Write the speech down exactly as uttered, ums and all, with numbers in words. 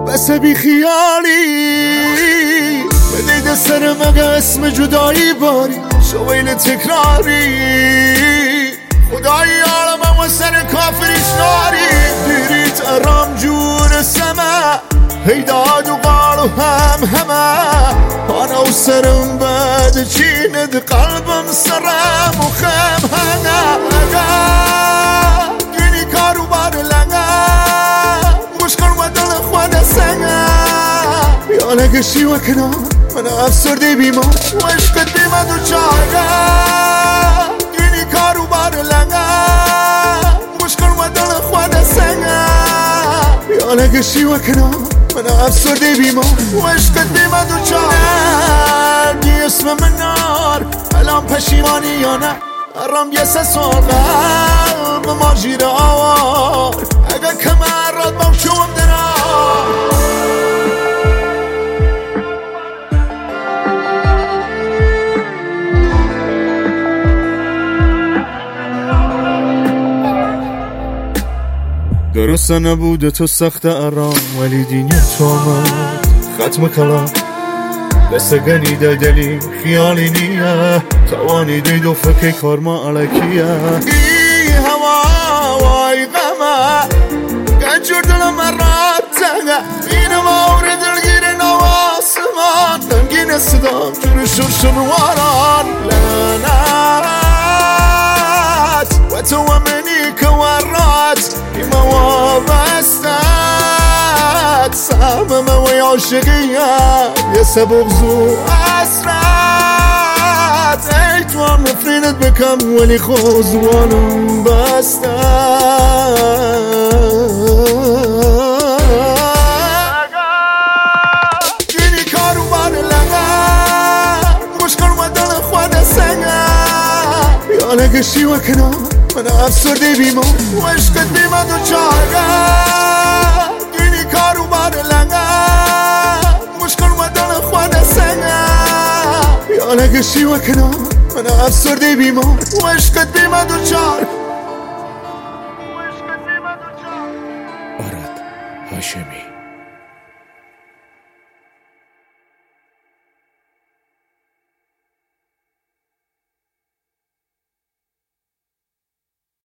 بس بی خیالی بدید سر مگه اسم جدایی باری شویل تکراری خدایی عالمم و سر کافریش ناری دیریت ارام جور سما هیداد و قال و هم همه انا و سرم بد چیند قلبم سرم و خم هنه دینی کارو بار لنگه مشکل و دل خود سنگه یا لگشی و کنار من افسرده بیمار و عشقت بیمه دو چاره دینی کارو بار لنگه مشکل و دل خود سنگه یا لگشی و کنار من افسرده بیمار و عشقت بیمه دو چاره دی اسم من نار الان پشیمانی یا نه ارام یه سه سال قلب ما جیر آوار اگه کمر راد بام شوم درار درسته نبوده تو سخت ارام ولی دینی تو آمد ختم کلام دست گنیده دلی خیالی نیه توانی دید و فکر کار ما علکیه ای هوا وای غمه گنجور دلم مرات تنگه این مور دلگیر نواسمان تنگین صدام جور شرشر واران لعنت و تو و منی که ورات ایما وابستت سهمم و عاشقیت یه سبق زو اسرت ای تو هم نفرینت بکم ولی خوزوانم بستت گینی کارو بار لنگه مشکل و دل خود سنگه یا لگشی و کنار من افسرده بیمار و عشقت بیمه دو چاره دینی کارو بار لنگه مشکل و دل خود سنگه یا لگشی و کنار من افسرده بیمار و عشقت بیمه دو چاره آراد هاشمی